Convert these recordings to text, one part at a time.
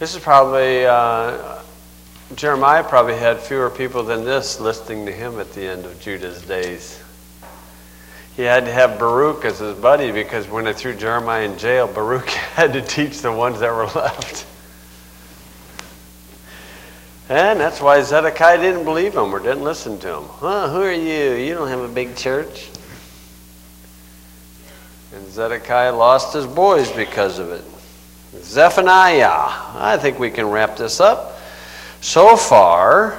This is probably, Jeremiah probably had fewer people than this listening to him at the end of Judah's days. He had to have Baruch as his buddy because when they threw Jeremiah in jail, Baruch had to teach the ones that were left. And that's why Zedekiah didn't believe him or didn't listen to him. Huh, who are you? You don't have a big church. And Zedekiah lost his boys because of it. Zephaniah. I think we can wrap this up. So far,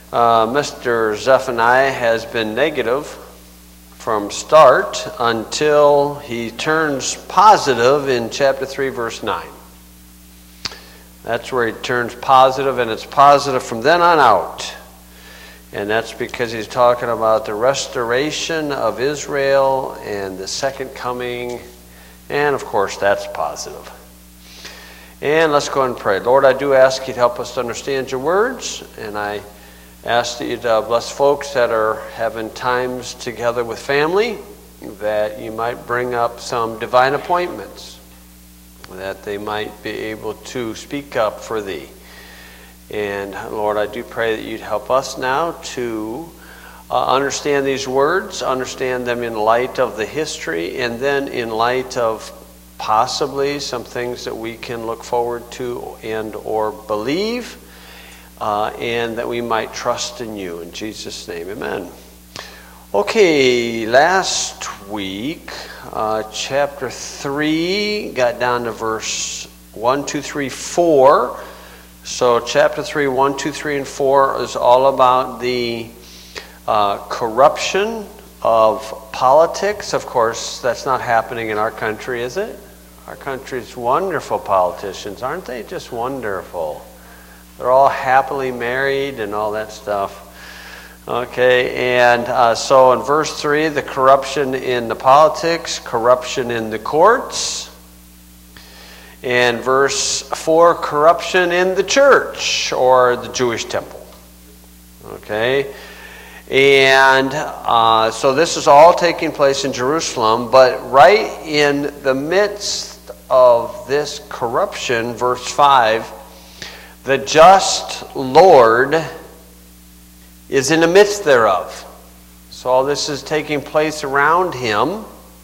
Mr. Zephaniah has been negative from start until he turns positive in chapter 3, verse 9. That's where he turns positive, and it's positive from then on out. And that's because he's talking about the restoration of Israel and the second coming. And, of course, that's positive. And let's go and pray. Lord, I do ask you to help us to understand your words. And I ask that you to bless folks that are having times together with family, that you might bring up some divine appointments, that they might be able to speak up for thee. And Lord, I do pray that you'd help us now to understand these words, understand them in light of the history, and then in light of possibly some things that we can look forward to and or believe, and that we might trust in you. In Jesus' name, amen. Okay, last week, chapter 3, got down to verse 1, 2, 3, 4. So chapter 3, 1, 2, 3, and 4 is all about the corruption of politics. Of course, that's not happening in our country, is it? Our country's wonderful politicians, aren't they? Just wonderful. They're all happily married and all that stuff. Okay, and so in verse 3, the corruption in the politics, corruption in the courts. And verse 4, corruption in the church or the Jewish temple. Okay, and so this is all taking place in Jerusalem, but right in the midst of this corruption, verse 5, the just Lord is in the midst thereof. So all this is taking place around him.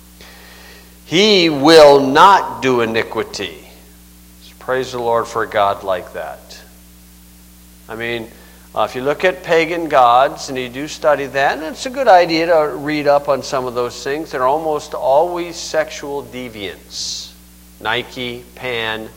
He will not do iniquity. So praise the Lord for a God like that. I mean, if you look at pagan gods and you do study that, and it's a good idea to read up on some of those things, they're almost always sexual deviants. Nike, Pan,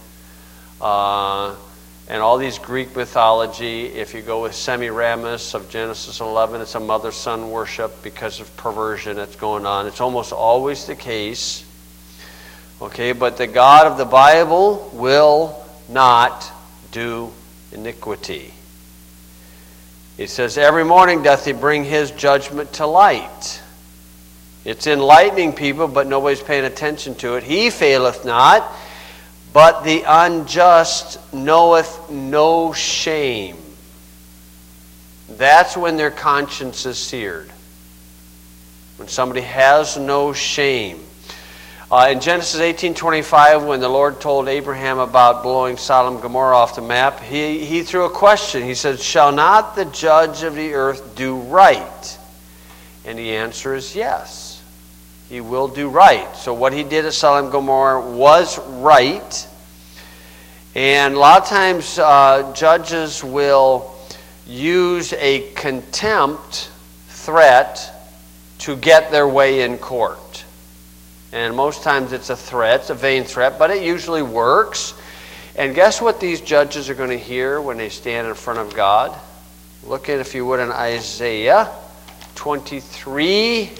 and all these Greek mythology. If you go with Semiramis of Genesis 11, it's a mother-son worship because of perversion that's going on. It's almost always the case. Okay, but the God of the Bible will not do iniquity. He says, every morning doth he bring his judgment to light. It's enlightening people, but nobody's paying attention to it. He faileth not, but the unjust knoweth no shame. That's when their conscience is seared. When somebody has no shame. In Genesis 18:25, when the Lord told Abraham about blowing Sodom and Gomorrah off the map, he threw a question. He said, shall not the judge of the earth do right? And the answer is yes. He will do right. So what he did at Sodom and Gomorrah was right. And a lot of times judges will use a contempt threat to get their way in court. And most times it's a threat, it's a vain threat, but it usually works. And guess what these judges are going to hear when they stand in front of God? Look at, if you would, in Isaiah 23.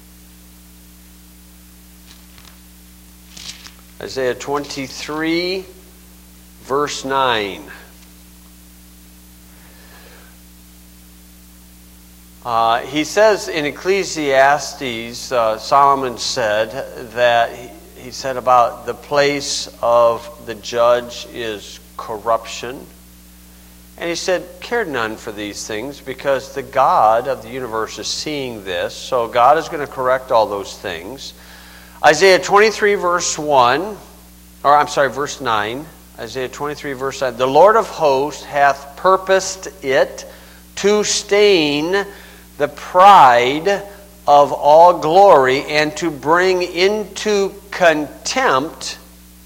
Isaiah 23, verse 9. He says in Ecclesiastes, Solomon said that he said about the place of the judge is corruption. And he said, care none for these things, because the God of the universe is seeing this. So God is going to correct all those things. Isaiah 23, verse 9. Isaiah 23, verse 9. The Lord of hosts hath purposed it to stain the pride of all glory and to bring into contempt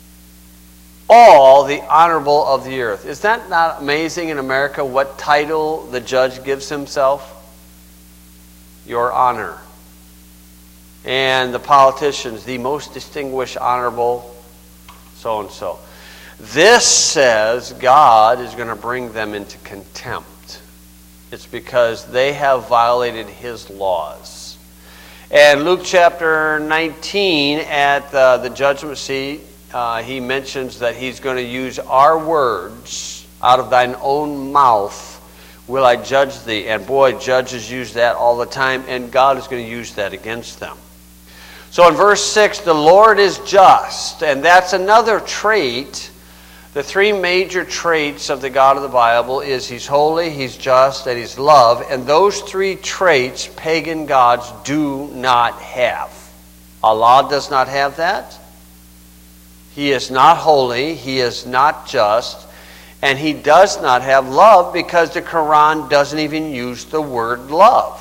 all the honorable of the earth. Is that not amazing in America what title the judge gives himself? Your honor. And the politicians, the most distinguished, honorable, so-and-so. This says God is going to bring them into contempt. It's because they have violated his laws. And Luke chapter 19 at the judgment seat, he mentions that he's going to use our words. Out of thine own mouth will I judge thee. And boy, judges use that all the time, and God is going to use that against them. So in verse 6, the Lord is just, and that's another trait. The three major traits of the God of the Bible is he's holy, he's just, and he's love. And those three traits pagan gods do not have. Allah does not have that. He is not holy, he is not just, and he does not have love because the Quran doesn't even use the word love.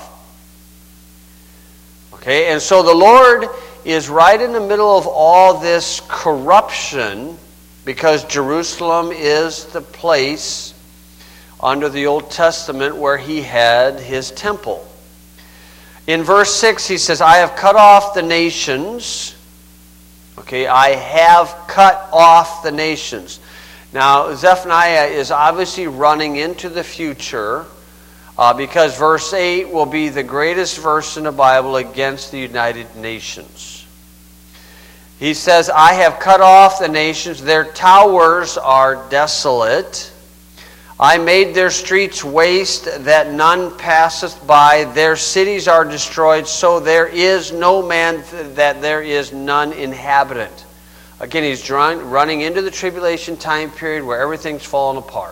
Okay, and so the Lord is right in the middle of all this corruption because Jerusalem is the place under the Old Testament where he had his temple. In verse 6 he says, I have cut off the nations. Okay, I have cut off the nations. Now, Zephaniah is obviously running into the future because verse 8 will be the greatest verse in the Bible against the United Nations. He says, I have cut off the nations, their towers are desolate. I made their streets waste, that none passeth by. Their cities are destroyed, so there is no man, that there is none inhabitant. Again, he's running into the tribulation time period where everything's falling apart.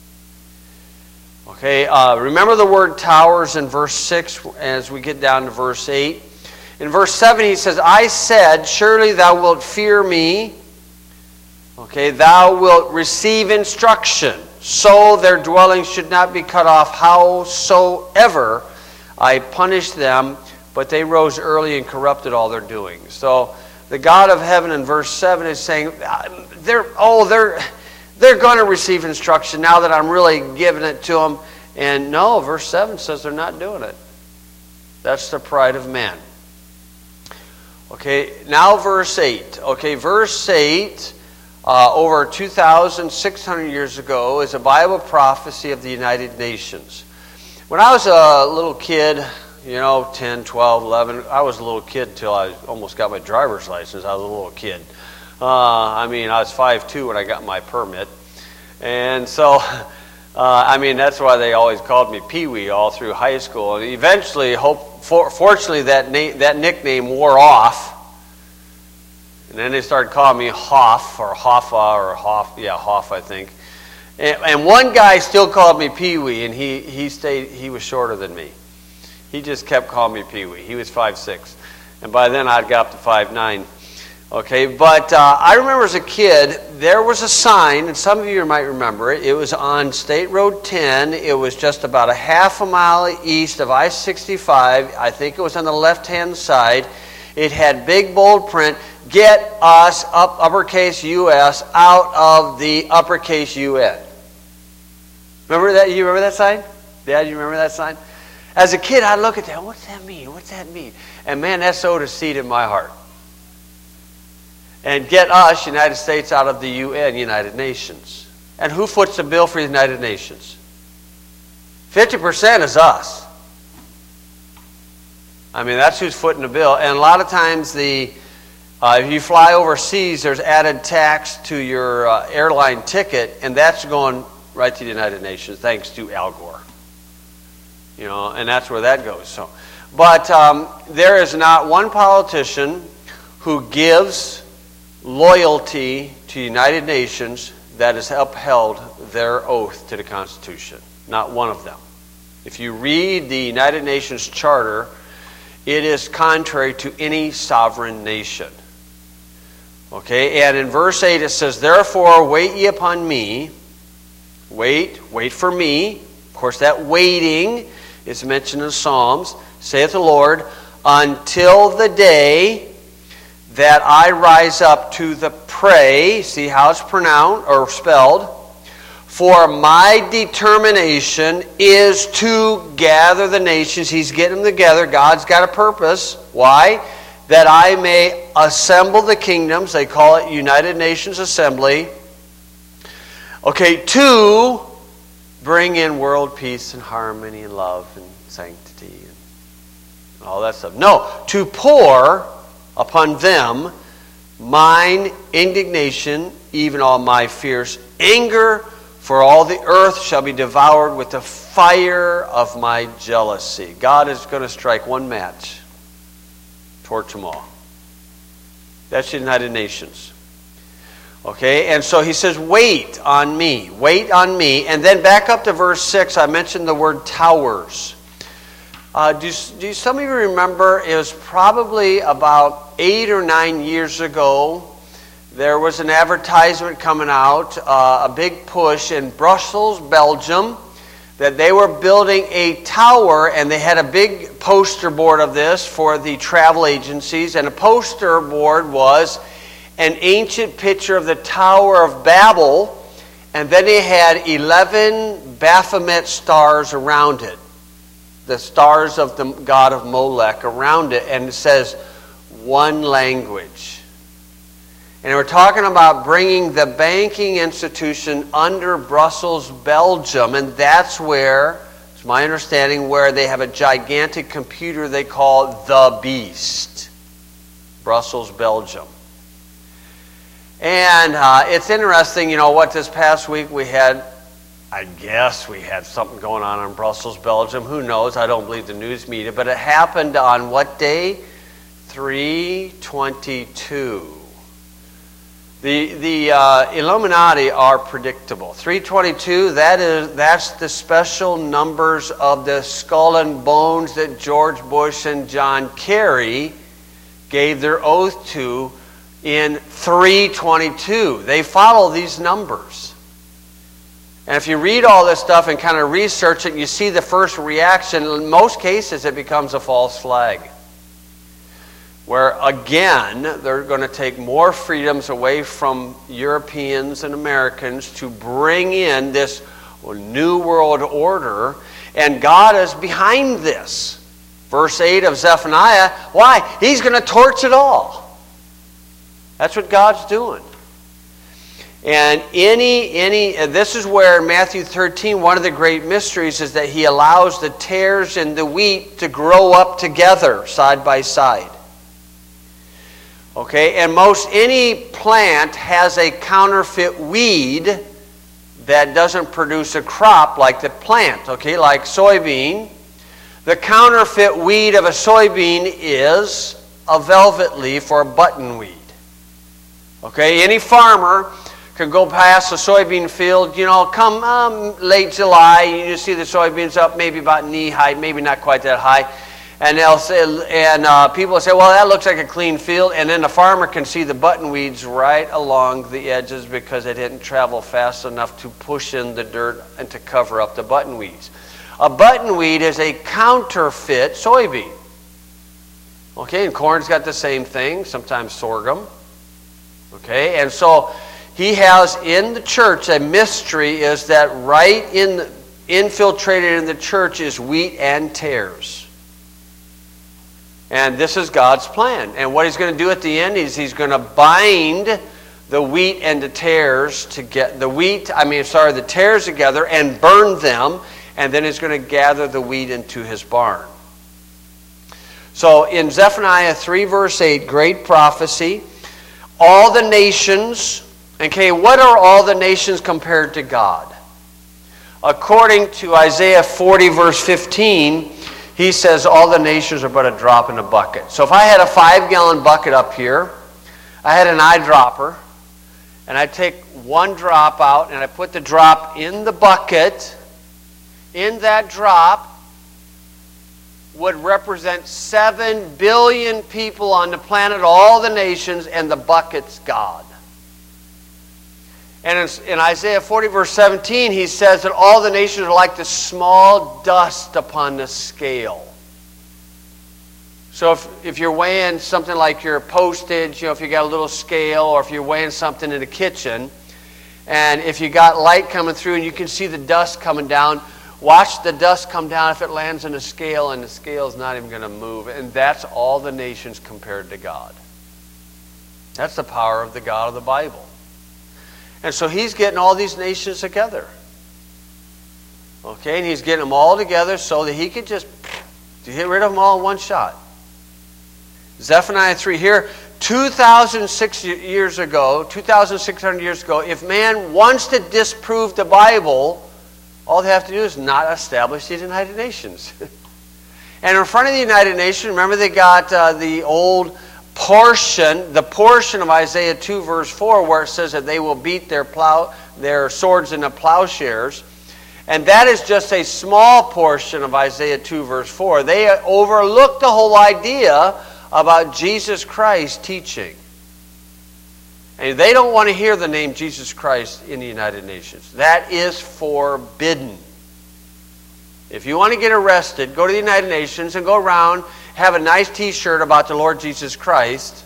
Okay, remember the word towers in verse 6 as we get down to verse 8. In verse 7 he says, I said, surely thou wilt fear me. Okay, thou wilt receive instruction. So their dwelling should not be cut off, howsoever I punished them. But they rose early and corrupted all their doing. So the God of heaven in verse 7 is saying, they're going to receive instruction now that I'm really giving it to them. And no, verse 7 says they're not doing it. That's the pride of man. Okay, now verse 8. Okay, verse 8, over 2,600 years ago, is a Bible prophecy of the United Nations. When I was a little kid, 10, 12, 11, I was a little kid until I almost got my driver's license. I was a little kid. I was 5'2" when I got my permit. And so, that's why they always called me Pee-wee all through high school. And eventually, fortunately, that nickname wore off. And then they started calling me Hoff or Hoffa or Hoff. Yeah, Hoff, I think. And one guy still called me Pee-wee, and he was shorter than me. He just kept calling me Pee-wee. He was 5'6". And by then I'd got up to 5'9". Okay, but I remember as a kid, there was a sign, and some of you might remember it. It was on State Road 10. It was just about a half a mile east of I-65. I think it was on the left-hand side. It had big bold print, get us, uppercase U.S., out of the uppercase U.N. Remember that? You remember that sign? Dad, you remember that sign? As a kid, I'd look at that. What's that mean? What's that mean? And man, that sowed a seed in my heart. And get us, United States, out of the UN, United Nations. And who foots the bill for the United Nations? 50% is us. That's who's footing the bill. And a lot of times, if you fly overseas, there's added tax to your airline ticket, and that's going right to the United Nations, thanks to Al Gore. And that's where that goes. So, but there is not one politician who gives loyalty to United Nations that has upheld their oath to the Constitution. Not one of them. If you read the United Nations Charter, it is contrary to any sovereign nation. Okay, and in verse 8 it says, therefore wait ye upon me. Wait for me. Of course, that waiting is mentioned in Psalms. Saith the Lord, until the day that I rise up to the prey. See how it's pronounced or spelled. For my determination is to gather the nations. He's getting them together. God's got a purpose. Why? That I may assemble the kingdoms. They call it United Nations Assembly. Okay, to bring in world peace and harmony and love and sanctity and all that stuff. No, to pour upon them mine indignation, even all my fierce anger, for all the earth shall be devoured with the fire of my jealousy. God is going to strike one match, torch them all. That's the United Nations. Okay, and so he says, wait on me. Wait on me. And then back up to verse 6, I mentioned the word towers. Do some of you remember, it was probably about 8 or 9 years ago, there was an advertisement coming out, a big push in Brussels, Belgium, that they were building a tower, and they had a big poster board of this for the travel agencies, and a poster board was an ancient picture of the Tower of Babel, and then they had 11 Baphomet stars around it, the stars of the god of Molech around it, and it says, one language. And we're talking about bringing the banking institution under Brussels, Belgium, and that's where, it's my understanding, where they have a gigantic computer they call the Beast. Brussels, Belgium. And it's interesting, what this past week we had, I guess we had something going on in Brussels, Belgium. Who knows? I don't believe the news media. But it happened on what day? 3/22. The Illuminati are predictable. 3/22, that's the special numbers of the skull and bones that George Bush and John Kerry gave their oath to in 3/22. They follow these numbers. And if you read all this stuff and kind of research it, you see the first reaction. In most cases, it becomes a false flag. Where, again, they're going to take more freedoms away from Europeans and Americans to bring in this new world order. And God is behind this. Verse 8 of Zephaniah, why? He's going to torch it all. That's what God's doing. And this is where Matthew 13, one of the great mysteries is that he allows the tares and the wheat to grow up together, side by side. Okay, and most any plant has a counterfeit weed that doesn't produce a crop like the plant, okay, like soybean. The counterfeit weed of a soybean is a velvet leaf or a buttonweed. Okay, any farmer could go past a soybean field, come late July, you see the soybeans up maybe about knee height, maybe not quite that high. And they'll say, people will say, well, that looks like a clean field. And then the farmer can see the buttonweeds right along the edges because they didn't travel fast enough to push in the dirt and to cover up the buttonweeds. A buttonweed is a counterfeit soybean. Okay, and corn's got the same thing, sometimes sorghum. Okay, and so he has in the church a mystery is that infiltrated in the church is wheat and tares. And this is God's plan. And what he's going to do at the end is he's going to bind the wheat and the tares the tares together and burn them, and then he's going to gather the wheat into his barn. So in Zephaniah 3 verse 8, great prophecy, all the nations, okay, what are all the nations compared to God? According to Isaiah 40 verse 15, he says all the nations are but a drop in the bucket. So if I had a 5-gallon bucket up here, I had an eyedropper, and I take one drop out, and I put the drop in the bucket. In that drop, would represent 7 billion people on the planet, all the nations, and the bucket's God. And in Isaiah 40, verse 17, he says that all the nations are like the small dust upon the scale. So if you're weighing something like your postage, if you got a little scale, or if you're weighing something in the kitchen, and if you got light coming through and you can see the dust coming down, watch the dust come down if it lands in a scale, and the scale's not even going to move. And that's all the nations compared to God. That's the power of the God of the Bible. And so he's getting all these nations together. Okay, and he's getting them all together so that he could just get rid of them all in one shot. Zephaniah 3 here, 2,600 years ago, if man wants to disprove the Bible, all they have to do is not establish the United Nations. And in front of the United Nations, remember they got the old portion, the portion of Isaiah 2 verse 4 where it says that they will beat their swords into plowshares. And that is just a small portion of Isaiah 2 verse 4. They overlooked the whole idea about Jesus Christ teaching. And they don't want to hear the name Jesus Christ in the United Nations. That is forbidden. If you want to get arrested, go to the United Nations and go around, have a nice t-shirt about the Lord Jesus Christ,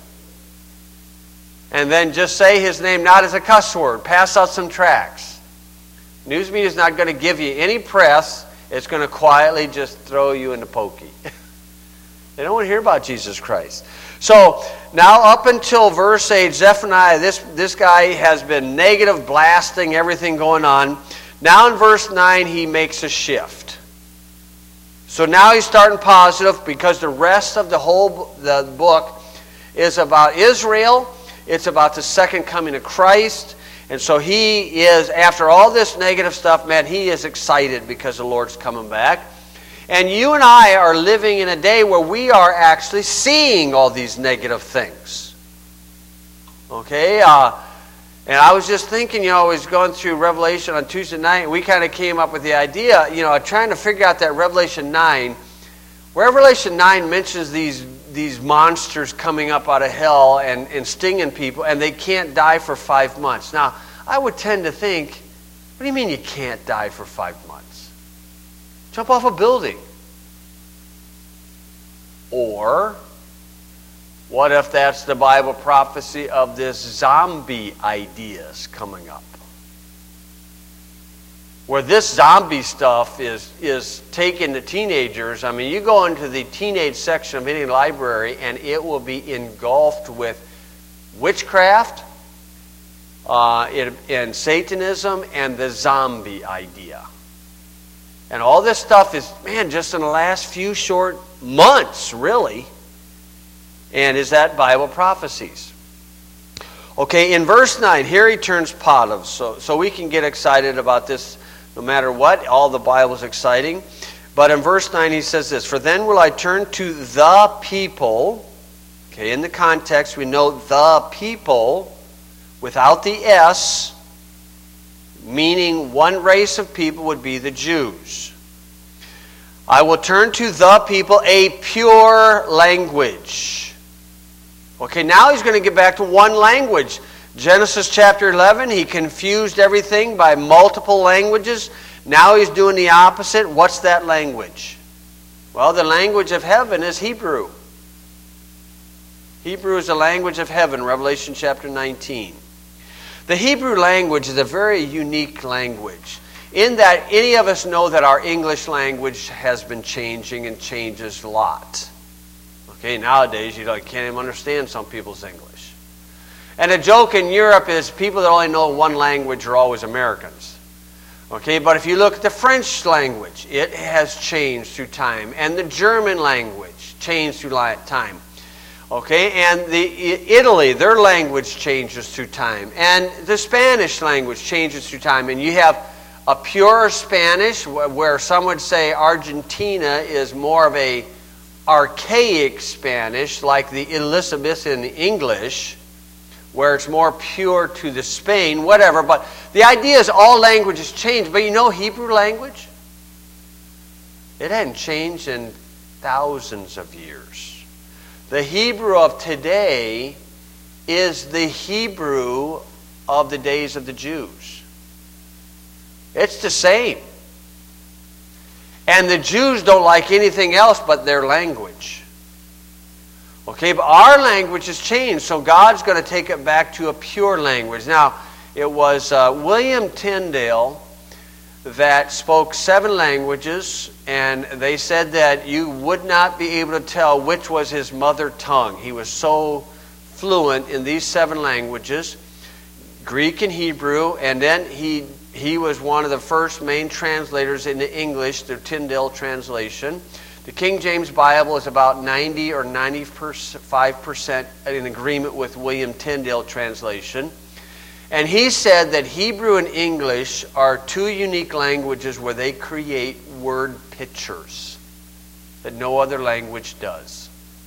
and then just say his name not as a cuss word. Pass out some tracts. News media is not going to give you any press. It's going to quietly just throw you in the pokey. They don't want to hear about Jesus Christ. So now up until verse 8, Zephaniah, this guy has been negative, blasting everything going on. Now in verse 9, he makes a shift. So now he's starting positive because the rest of the book is about Israel. It's about the second coming of Christ. And so he is, after all this negative stuff, man, he is excited because the Lord's coming back. And you and I are living in a day where we are actually seeing all these negative things. Okay? And I was just thinking, I was going through Revelation on Tuesday night, and we kind of came up with the idea, trying to figure out that Revelation 9. Revelation 9 mentions these monsters coming up out of hell and stinging people, and they can't die for 5 months. Now, I would tend to think, what do you mean you can't die for 5 months? Jump off a building. Or, what if that's the Bible prophecy of this zombie ideas coming up? Where this zombie stuff is taking the teenagers. I mean, you go into the teenage section of any library and it will be engulfed with witchcraft and Satanism and the zombie idea. And all this stuff is, just in the last few short months, really. And is that Bible prophecies? Okay, in verse 9, here he turns positive. So we can get excited about this no matter what. All the Bible is exciting. But in verse 9 he says this, "For then will I turn to the people." Okay, in the context we know the people without the S, meaning one race of people would be the Jews. "I will turn to the people a pure language." Okay, now he's going to get back to one language. Genesis chapter 11, he confused everything by multiple languages. Now he's doing the opposite. What's that language? Well, the language of heaven is Hebrew. Hebrew is the language of heaven, Revelation chapter 19. The Hebrew language is a very unique language in that any of us know that our English language has been changing and changes a lot. Okay, nowadays you can't even understand some people's English. And a joke in Europe is people that only know one language are always Americans. Okay, but if you look at the French language, it has changed through time. And the German language changed through time. Okay, and Italy, their language changes through time. And the Spanish language changes through time. And you have a pure Spanish, where some would say Argentina is more of a archaic Spanish, like the Elizabethan English, where it's more pure to the Spain, whatever. But the idea is all languages change. But Hebrew language? It hadn't changed in thousands of years. The Hebrew of today is the Hebrew of the days of the Jews. It's the same. And the Jews don't like anything else but their language. Okay, but our language has changed, so God's going to take it back to a pure language. Now, it was William Tyndale that spoke 7 languages, and they said that you would not be able to tell which was his mother tongue. He was so fluent in these 7 languages, Greek and Hebrew, and then he was one of the first main translators into English through Tyndale translation. The King James Bible is about 90 or 95% in agreement with William Tyndale translation. And he said that Hebrew and English are 2 unique languages where they create word pictures that no other language does.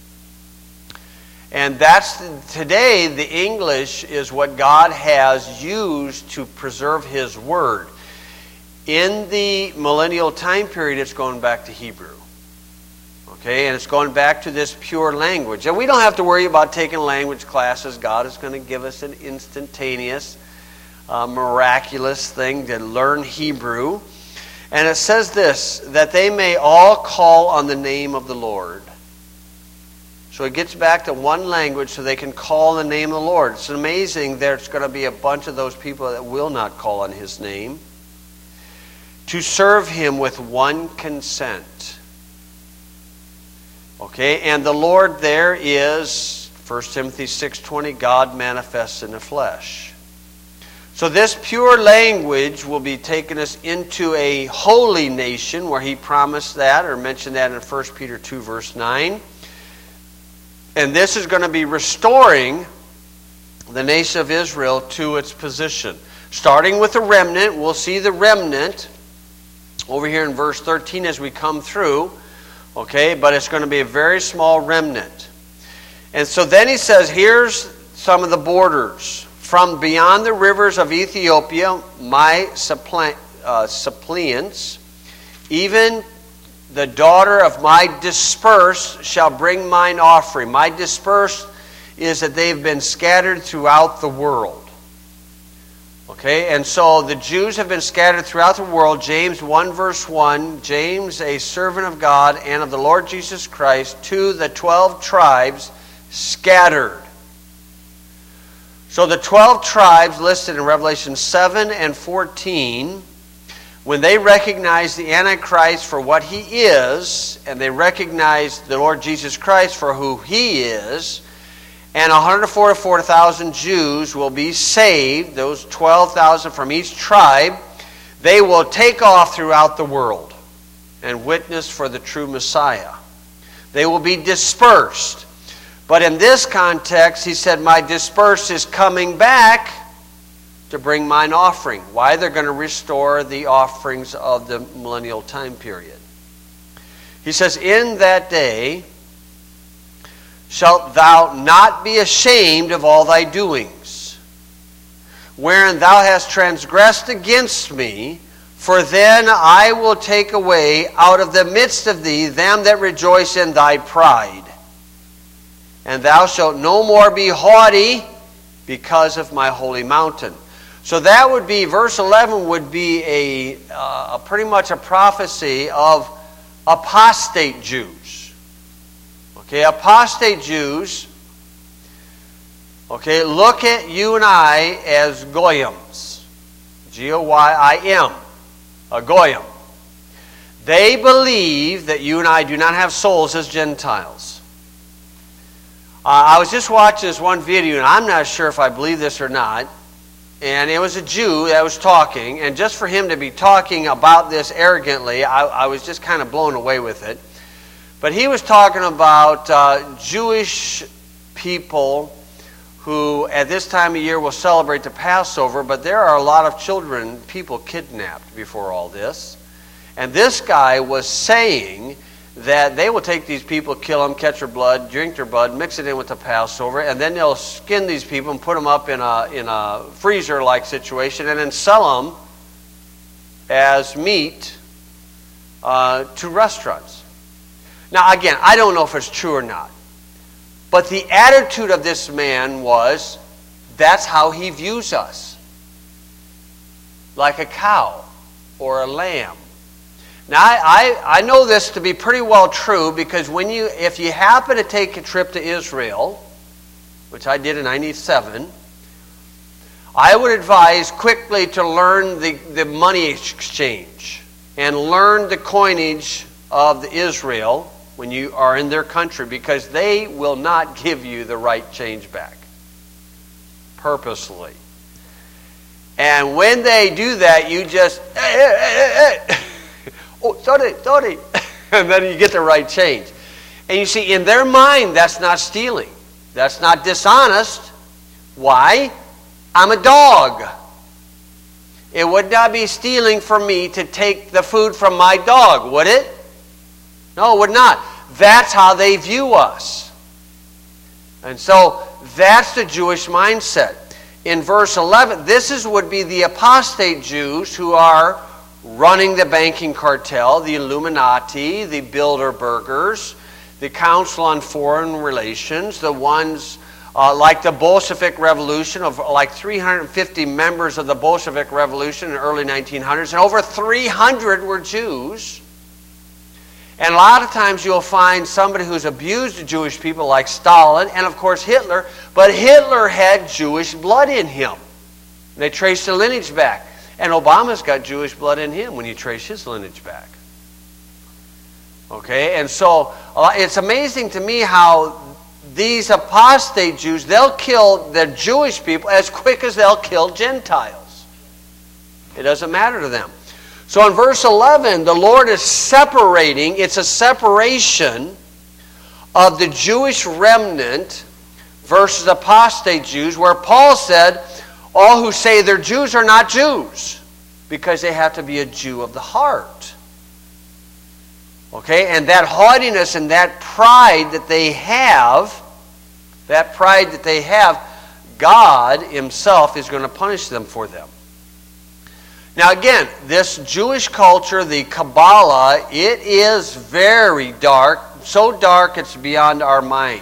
And today the English is what God has used to preserve His Word. In the millennial time period, it's going back to Hebrew. Okay, and it's going back to this pure language. And we don't have to worry about taking language classes. God is going to give us an instantaneous, miraculous thing to learn Hebrew. And it says this, that they may all call on the name of the Lord. So it gets back to one language so they can call on the name of the Lord. It's amazing there's going to be a bunch of those people that will not call on His name. To serve Him with one consent. Okay, and the Lord there is, 1 Timothy 6:20, God manifests in the flesh. So this pure language will be taking us into a holy nation, where He promised that, or mentioned that in 1 Peter 2 verse 9. And this is going to be restoring the nation of Israel to its position. Starting with the remnant, we'll see the remnant over here in verse 13 as we come through. Okay, but it's going to be a very small remnant. And so then he says, here's some of the borders. From beyond the rivers of Ethiopia, my suppliants, even the daughter of my dispersed shall bring mine offering. My dispersed is that they've been scattered throughout the world. Okay, and so the Jews have been scattered throughout the world. James 1 verse 1, James, a servant of God and of the Lord Jesus Christ, to the 12 tribes scattered. So the 12 tribes listed in Revelation 7 and 14, when they recognize the Antichrist for what he is, and they recognize the Lord Jesus Christ for who He is, and 144,000 Jews will be saved, those 12,000 from each tribe. They will take off throughout the world and witness for the true Messiah. They will be dispersed. But in this context, he said, my dispersed is coming back to bring mine offering. Why? They're going to restore the offerings of the millennial time period. He says, in that day shalt thou not be ashamed of all thy doings, wherein thou hast transgressed against me, for then I will take away out of the midst of thee them that rejoice in thy pride. And thou shalt no more be haughty because of my holy mountain. So that would be, verse 11 would be a pretty much a prophecy of apostate Jews. Okay, apostate Jews, okay, look at you and I as goyim,s. G-O-Y-I-M, a goyim. They believe that you and I do not have souls as Gentiles. I was just watching this one video, and I'm not sure if I believe this or not. And it was a Jew that was talking, and just for him to be talking about this arrogantly, I was just kind of blown away with it. But he was talking about Jewish people who at this time of year will celebrate the Passover, but there are a lot of children, people kidnapped before all this. And this guy was saying that they will take these people, kill them, catch their blood, drink their blood, mix it in with the Passover, and then they'll skin these people and put them up in a freezer-like situation and then sell them as meat to restaurants. Now again, I don't know if it's true or not. But the attitude of this man was, that's how he views us. Like a cow or a lamb. Now I know this to be pretty well true, because if you happen to take a trip to Israel, which I did in 97, I would advise quickly to learn the money exchange and learn the coinage of Israel when you are in their country, because they will not give you the right change back. Purposely. And when they do that, you just, hey. Oh, sorry. And then you get the right change. And you see, in their mind, that's not stealing. That's not dishonest. Why? I'm a dog. It would not be stealing for me to take the food from my dog, would it? No, it would not. That's how they view us. And so that's the Jewish mindset. In verse 11, would be the apostate Jews who are running the banking cartel, the Illuminati, the Bilderbergers, the Council on Foreign Relations, the ones like the Bolshevik Revolution, of like 350 members of the Bolshevik Revolution in the early 1900s, and over 300 were Jews. And a lot of times you'll find somebody who's abused the Jewish people, like Stalin, and of course Hitler, but Hitler had Jewish blood in him. They trace the lineage back. And Obama's got Jewish blood in him when you trace his lineage back. Okay, and so it's amazing to me how these apostate Jews, they'll kill the Jewish people as quick as they'll kill Gentiles. It doesn't matter to them. So in verse 11, the Lord is separating, it's a separation of the Jewish remnant versus apostate Jews, where Paul said, all who say they're Jews are not Jews, because they have to be a Jew of the heart. Okay, and that haughtiness and that pride that they have, God Himself is going to punish them for them. Now again, this Jewish culture, the Kabbalah, it is very dark, so dark it's beyond our mind.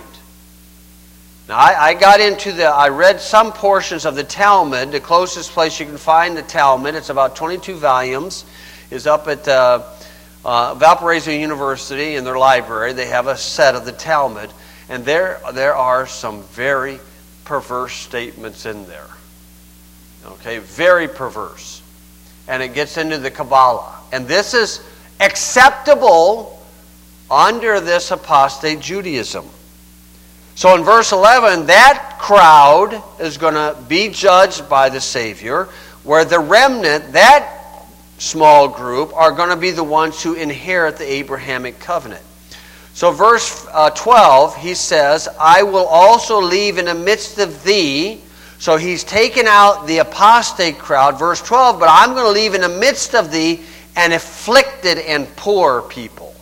Now I read some portions of the Talmud. The closest place you can find the Talmud, it's about 22 volumes, is up at Valparaiso University in their library. They have a set of the Talmud, and there are some very perverse statements in there. Okay, very perverse. And it gets into the Kabbalah. And this is acceptable under this apostate Judaism. So in verse 11, that crowd is going to be judged by the Savior, where the remnant, that small group, are going to be the ones who inherit the Abrahamic covenant. So verse 12, he says, I will also leave in the midst of thee. So he's taken out the apostate crowd. Verse 12, but I'm going to leave in the midst of thee an afflicted and poor people.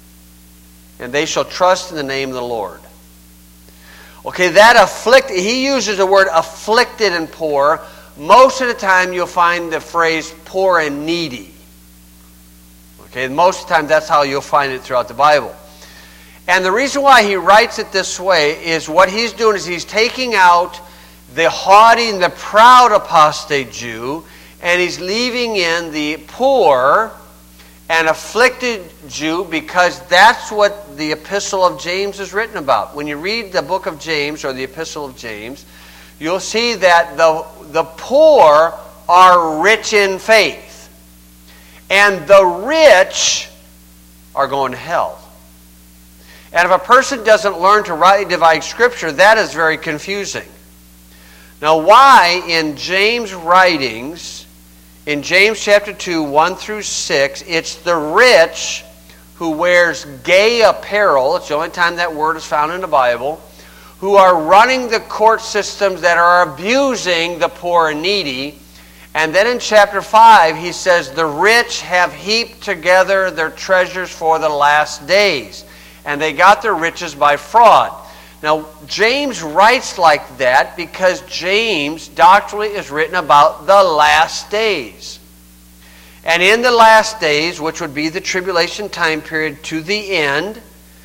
And they shall trust in the name of the Lord. Okay, that afflicted, he uses the word afflicted and poor. Most of the time you'll find the phrase poor and needy. Okay, most of the time that's how you'll find it throughout the Bible. And the reason why he writes it this way is what he's doing is he's taking out the haughty and the proud apostate Jew, and he's leaving in the poor and afflicted Jew, because that's what the Epistle of James is written about. When you read the book of James or the Epistle of James, you'll see that the poor are rich in faith, and the rich are going to hell. And if a person doesn't learn to rightly divide Scripture, that is very confusing. Now, why in James' writings, in James chapter 2, 1 through 6, it's the rich who wears gay apparel, it's the only time that word is found in the Bible, who are running the court systems that are abusing the poor and needy. And then in chapter 5, he says, the rich have heaped together their treasures for the last days. And they got their riches by fraud. Now, James writes like that because James doctrinally is written about the last days. And in the last days, which would be the tribulation time period to the end,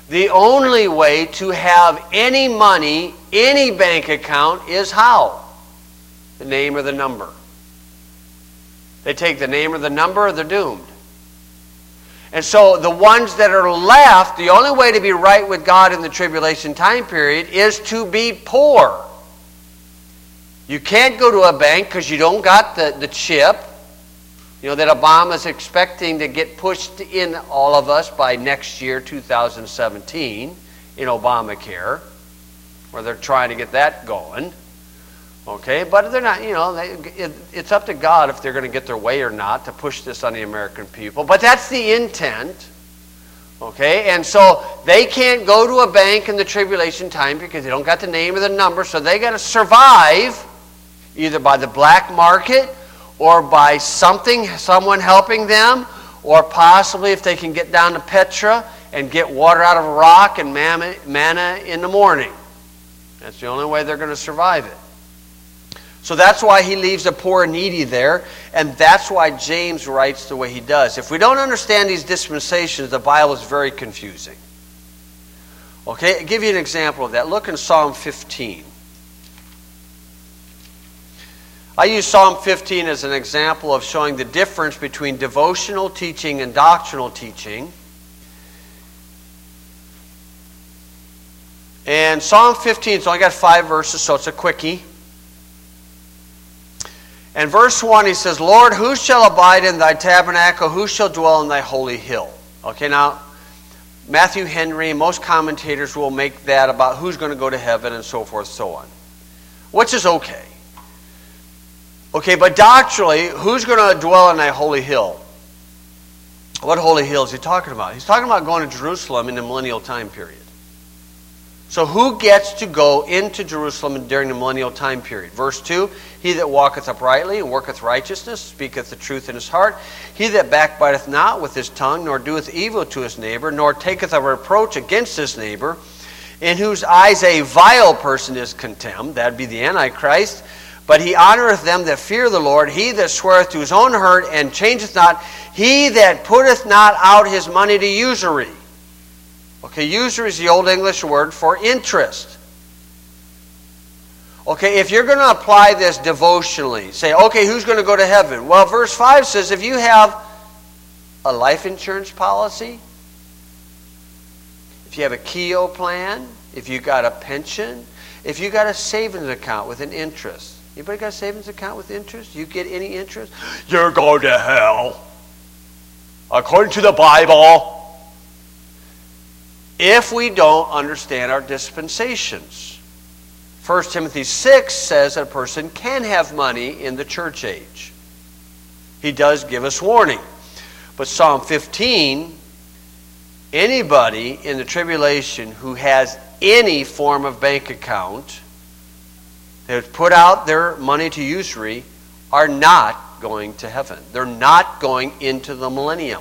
The only way to have any money, any bank account, is how? The name or the number. They take the name or the number, or they're doomed. And so the ones that are left, the only way to be right with God in the tribulation time period is to be poor. You can't go to a bank because you don't got the chip, that Obama's expecting to get pushed in all of us by next year, 2017, in Obamacare, where they're trying to get that going. Okay, but they're not, it's up to God if they're going to get their way or not to push this on the American people. But that's the intent. Okay, and so they can't go to a bank in the tribulation time because they don't got the name or the number, so they got to survive either by the black market or by someone helping them, or possibly if they can get down to Petra and get water out of a rock and manna in the morning. That's the only way they're going to survive it. So that's why he leaves the poor and needy there, and that's why James writes the way he does. If we don't understand these dispensations, the Bible is very confusing. Okay, I'll give you an example of that. Look in Psalm 15. I use Psalm 15 as an example of showing the difference between devotional teaching and doctrinal teaching. And Psalm 15, it's only got 5 verses, so it's a quickie. And verse 1, he says, Lord, who shall abide in thy tabernacle? Who shall dwell in thy holy hill? Okay, now, Matthew Henry, most commentators will make that about who's going to go to heaven and so forth, so on. Which is okay. Okay, but doctrinally, who's going to dwell in thy holy hill? What holy hill is he talking about? He's talking about going to Jerusalem in the millennial time period. So who gets to go into Jerusalem during the millennial time period? Verse 2, he that walketh uprightly and worketh righteousness, speaketh the truth in his heart. He that backbiteth not with his tongue, nor doeth evil to his neighbor, nor taketh a reproach against his neighbor, in whose eyes a vile person is contemned, that would be the Antichrist, but he honoreth them that fear the Lord, he that sweareth to his own hurt and changeth not, he that putteth not out his money to usury. Okay, usury is the Old English word for interest. Okay, if you're going to apply this devotionally, say, okay, who's going to go to heaven? Well, verse 5 says if you have a life insurance policy, if you have a Keogh plan, if you got a pension, if you got a savings account with an interest. Anybody got a savings account with interest? You get any interest? You're going to hell. According to the Bible. If we don't understand our dispensations. 1 Timothy 6 says that a person can have money in the church age. He does give us warning. But Psalm 15, anybody in the tribulation who has any form of bank account that has put out their money to usury are not going to heaven. They're not going into the millennium.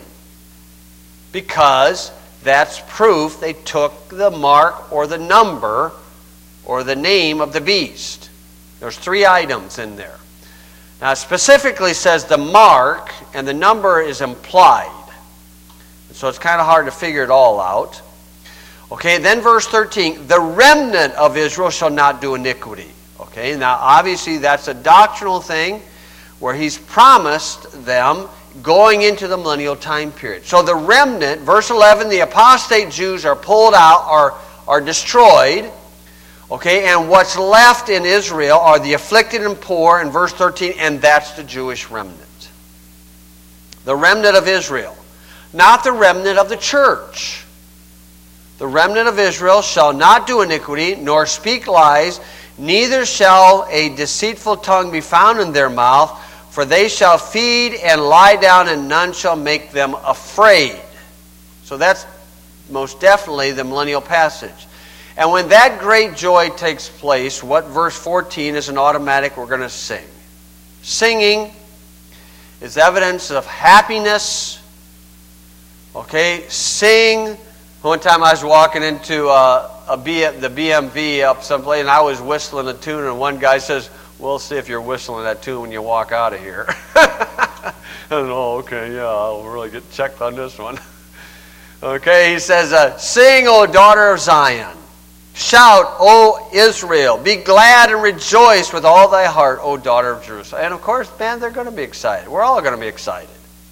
Because that's proof they took the mark or the number or the name of the beast. There's 3 items in there. Now it specifically says the mark and the number is implied. So it's kind of hard to figure it all out. Okay, then verse 13, the remnant of Israel shall not do iniquity. Okay, now obviously that's a doctrinal thing where he's promised them going into the millennial time period. So the remnant, verse 11, the apostate Jews are pulled out, are destroyed. Okay, and what's left in Israel are the afflicted and poor in verse 13, and that's the Jewish remnant. The remnant of Israel. Not the remnant of the church. The remnant of Israel shall not do iniquity, nor speak lies, neither shall a deceitful tongue be found in their mouth, for they shall feed and lie down, and none shall make them afraid. So that's most definitely the millennial passage. And when that great joy takes place, what verse 14 is an automatic, we're going to sing. Singing is evidence of happiness. Okay, sing. One time I was walking into the BMV up someplace, and I was whistling a tune, and one guy says, we'll see if you're whistling that tune when you walk out of here. I said, oh, okay, yeah, I'll really get checked on this one. Okay, he says, sing, O daughter of Zion. Shout, O Israel. Be glad and rejoice with all thy heart, O daughter of Jerusalem. And of course, man, they're going to be excited. We're all going to be excited.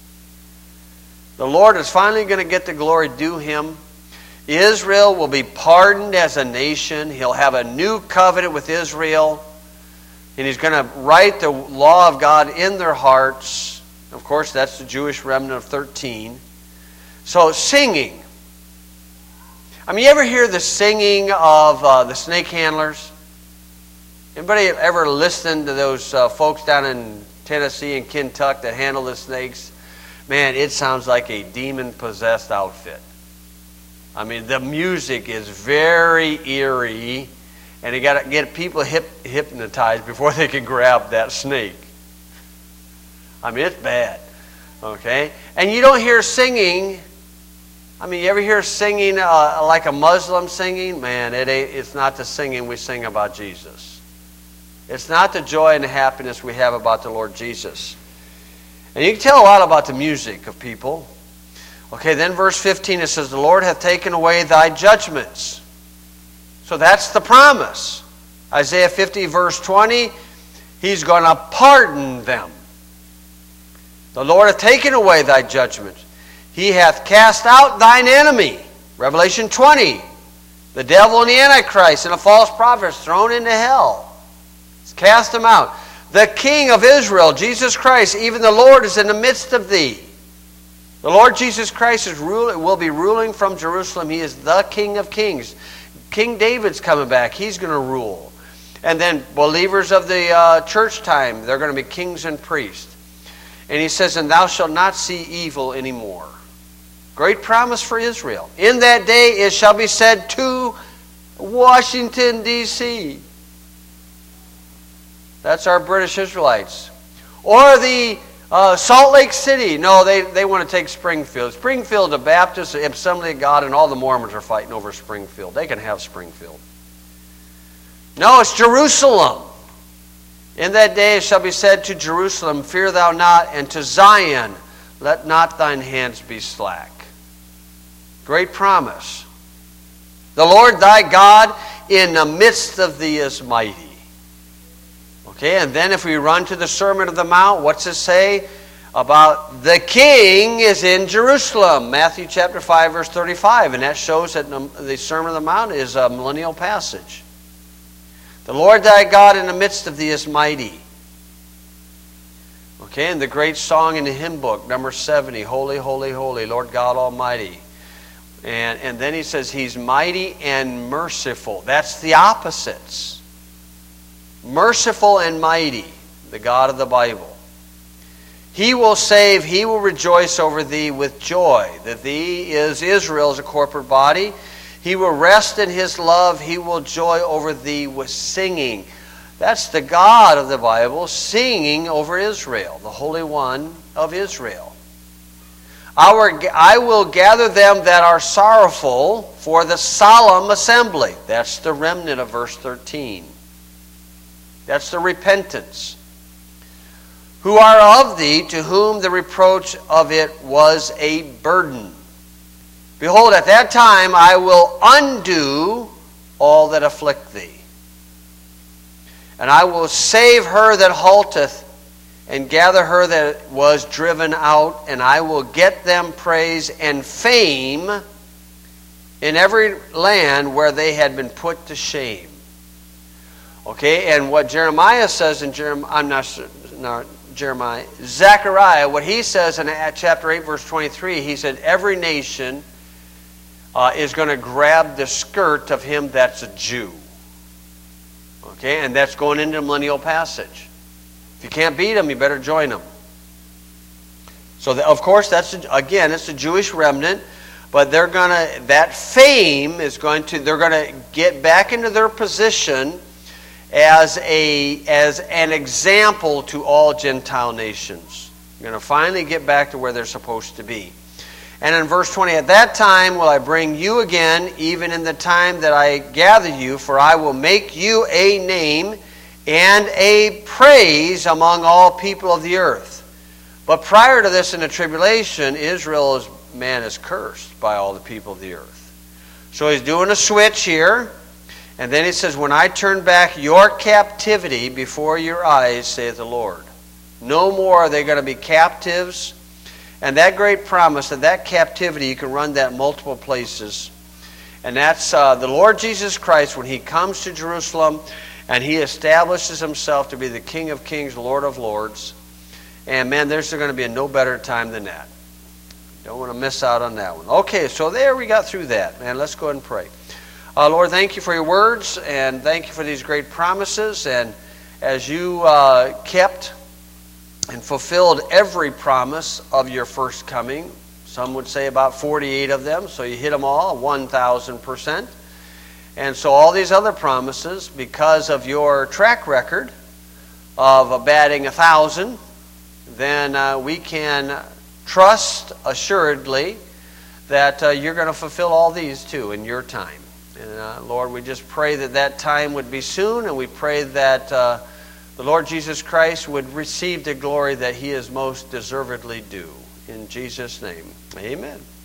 The Lord is finally going to get the glory due him. Israel will be pardoned as a nation. He'll have a new covenant with Israel. And he's going to write the law of God in their hearts. Of course, that's the Jewish remnant of 13. So, singing. I mean, you ever hear the singing of the snake handlers? Anybody ever listened to those folks down in Tennessee and Kentucky that handle the snakes? Man, it sounds like a demon-possessed outfit. I mean, the music is very eerie, and you got to get people hypnotized before they can grab that snake. I mean, it's bad. Okay? And you don't hear singing. I mean, you ever hear singing like a Muslim singing? Man, it's not the singing we sing about Jesus. It's not the joy and the happiness we have about the Lord Jesus. And you can tell a lot about the music of people. Okay, then verse 15, it says, the Lord hath taken away thy judgments. So that's the promise. Isaiah 50, verse 20, he's going to pardon them. The Lord hath taken away thy judgments. He hath cast out thine enemy. Revelation 20. The devil and the Antichrist and the false prophets thrown into hell. He's cast them out. The King of Israel, Jesus Christ, even the Lord is in the midst of thee. The Lord Jesus Christ will be ruling from Jerusalem. He is the King of kings. King David's coming back. He's going to rule. And then believers of the church time, they're going to be kings and priests. And he says, and thou shalt not see evil anymore. Great promise for Israel. In that day it shall be said to Washington, D.C. That's our British Israelites. Or the Salt Lake City. No, they want to take Springfield. Springfield, the Baptists, the Assembly of God, and all the Mormons are fighting over Springfield. They can have Springfield. No, it's Jerusalem. In that day it shall be said to Jerusalem, fear thou not, and to Zion, let not thine hands be slack. Great promise. The Lord thy God in the midst of thee is mighty. Okay, and then if we run to the Sermon of the Mount, what's it say? About the King is in Jerusalem. Matthew chapter 5, verse 35. And that shows that the Sermon of the Mount is a millennial passage. The Lord thy God in the midst of thee is mighty. Okay, and the great song in the hymn book, number 70, Holy, Holy, Holy, Lord God Almighty. And then he says he's mighty and merciful. That's the opposites. Merciful and mighty, the God of the Bible. He will save, he will rejoice over thee with joy. The thee is Israel as a corporate body. He will rest in his love. He will joy over thee with singing. That's the God of the Bible singing over Israel, the Holy One of Israel. I will gather them that are sorrowful for the solemn assembly. That's the remnant of verse 13. That's the repentance. Who are of thee, to whom the reproach of it was a burden. Behold, at that time I will undo all that afflict thee. And I will save her that halteth, and gather her that was driven out, and I will get them praise and fame in every land where they had been put to shame. Okay, and what Jeremiah says in Zechariah, what he says in chapter 8, verse 23, he said, every nation is going to grab the skirt of him that's a Jew. Okay, and that's going into the millennial passage. If you can't beat them, you better join them. So, of course, it's a Jewish remnant, but they're going to, that fame is going to, they're going to get back into their position as an example to all Gentile nations. They're going to finally get back to where they're supposed to be. And in verse 20, at that time will I bring you again, even in the time that I gather you, for I will make you a name and a praise among all people of the earth. But prior to this in the tribulation, Israel is man is cursed by all the people of the earth. So he's doing a switch here. And then he says, when I turn back your captivity before your eyes, saith the Lord. No more are they going to be captives. And that great promise of that captivity, you can run that multiple places. And that's the Lord Jesus Christ when he comes to Jerusalem and he establishes himself to be the King of Kings, Lord of Lords. And man, there's going to be a no better time than that. Don't want to miss out on that one. Okay, so there we got through that. Man, let's go ahead and pray. Lord, thank you for your words, and thank you for these great promises. And as you kept and fulfilled every promise of your first coming, some would say about 48 of them, so you hit them all, 1,000%. And so all these other promises, because of your track record of batting 1,000, then we can trust assuredly that you're going to fulfill all these too in your time. And Lord, we just pray that that time would be soon, and we pray that the Lord Jesus Christ would receive the glory that he is most deservedly due. In Jesus' name, amen.